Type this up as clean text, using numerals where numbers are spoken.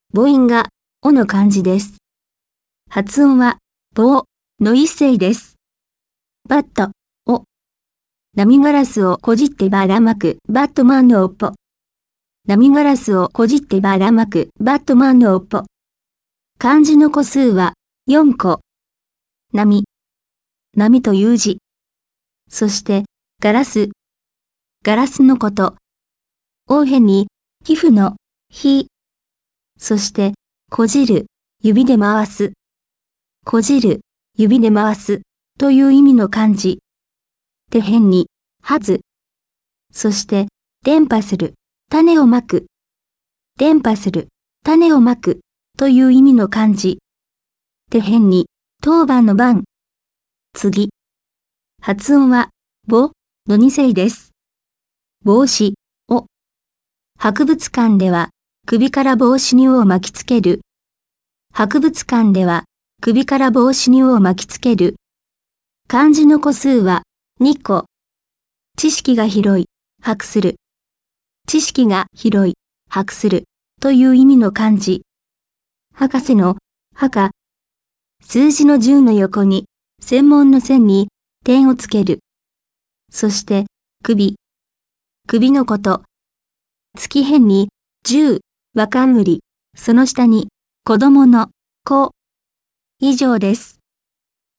母音が、おの漢字です。発音は、ぼの一声です。バット、お。波ガラスをこじってばらまく、バットマンのおっぽ。波ガラスをこじってばらまく、バットマンのおっぽ。漢字の個数は、4個。波。波という字。そして、ガラス。ガラスのこと。応変に、皮膚の、ひ。そして、こじる、指で回す。こじる、指で回す、という意味の漢字。手辺に、はず。そして、伝播する、種をまく。伝播する、種をまく、という意味の漢字。手辺に、当番の番。次。発音は、ぼの二声です。帽子、お。博物館では、首から帽子に尾を巻きつける。博物館では、首から帽子に尾を巻きつける。漢字の個数は、2個。知識が広い、博する。知識が広い、博する、という意味の漢字。博士の、博。数字の10の横に、専門の線に、点をつける。そして、首。首のこと。月辺に、10、和冠、その下に、子供の、子。以上です。